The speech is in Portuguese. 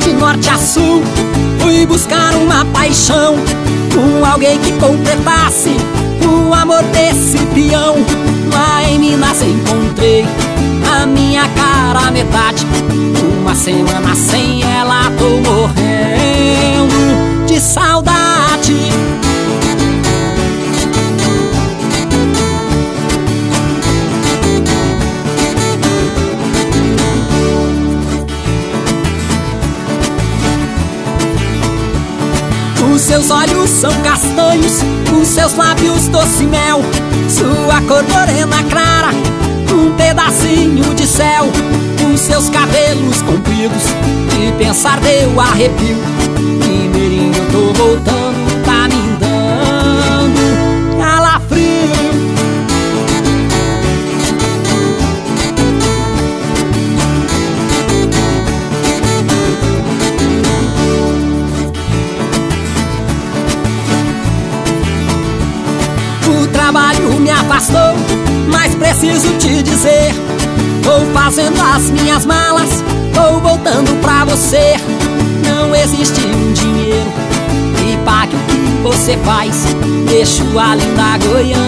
de norte a sul. Fui buscar uma paixão com alguém que completasse o amor desse peão. Lá em Minas encontrei a minha cara à metade. Uma semana sem ela tô morrendo de saudade. Os seus olhos são castanhos, os seus lábios doce mel, sua cor morena clara, um pedacinho de céu. Os seus cabelos compridos, de pensar deu arrepio. Mineirinho, eu tô voltando, tá me dando calafrio. O trabalho me afastou, mas preciso te dizer, tô fazendo as minhas malas, tô voltando pra você. Não existe um dinheiro que pague o que você faz. Deixo a linda Goiânia